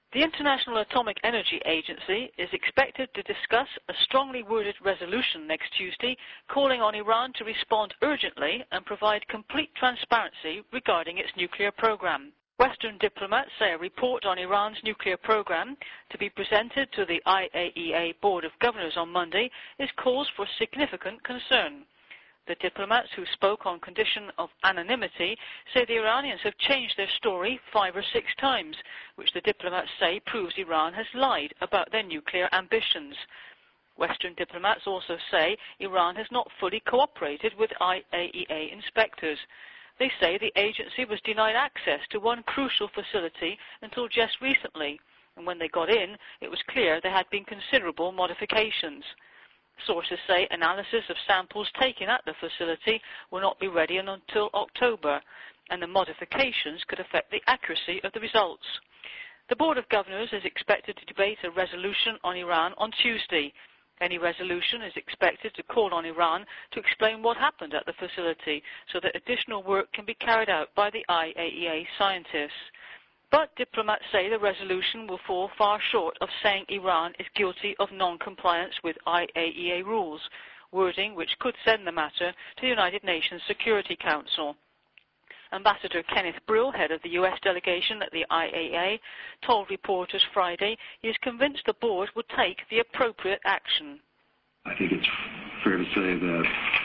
The International Atomic Energy Agency is expected to discuss a strongly worded resolution next Tuesday calling on Iran to respond urgently and provide complete transparency regarding its nuclear program. Western diplomats say a report on Iran's nuclear program to be presented to the IAEA Board of Governors on Monday is cause for significant concern. The diplomats who spoke on condition of anonymity say the Iranians have changed their story 5 or 6 times, which the diplomats say proves Iran has lied about their nuclear ambitions. Western diplomats also say Iran has not fully cooperated with IAEA inspectors. They say the agency was denied access to one crucial facility until just recently, and when they got in, it was clear there had been considerable modifications. Sources say analysis of samples taken at the facility will not be ready until October, and the modifications could affect the accuracy of the results. The Board of Governors is expected to debate a resolution on Iran on Tuesday. Any resolution is expected to call on Iran to explain what happened at the facility so that additional work can be carried out by the IAEA scientists. But diplomats say the resolution will fall far short of saying Iran is guilty of non-compliance with IAEA rules, wording which could send the matter to the United Nations Security Council. Ambassador Kenneth Brill, head of the US delegation at the IAEA, told reporters Friday he is convinced the board would take the appropriate action. I think it's fair to say that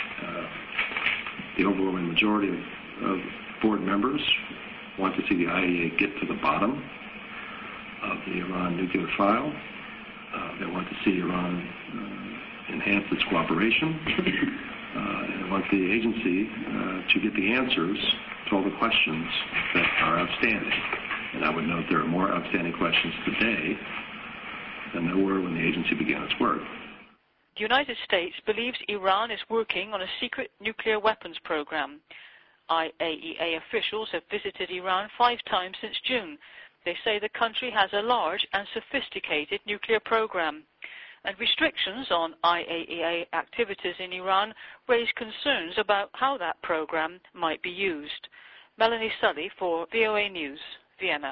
the overwhelming majority of board members want to see the IAEA get to the bottom of the Iran nuclear file. They want to see Iran enhance its cooperation. And want the agency to get the answers to all the questions that are outstanding. And I would note there are more outstanding questions today than there were when the agency began its work. The United States believes Iran is working on a secret nuclear weapons program. IAEA officials have visited Iran 5 times since June. They say the country has a large and sophisticated nuclear program. And restrictions on IAEA activities in Iran raise concerns about how that program might be used. Melanie Sully for VOA News, Vienna.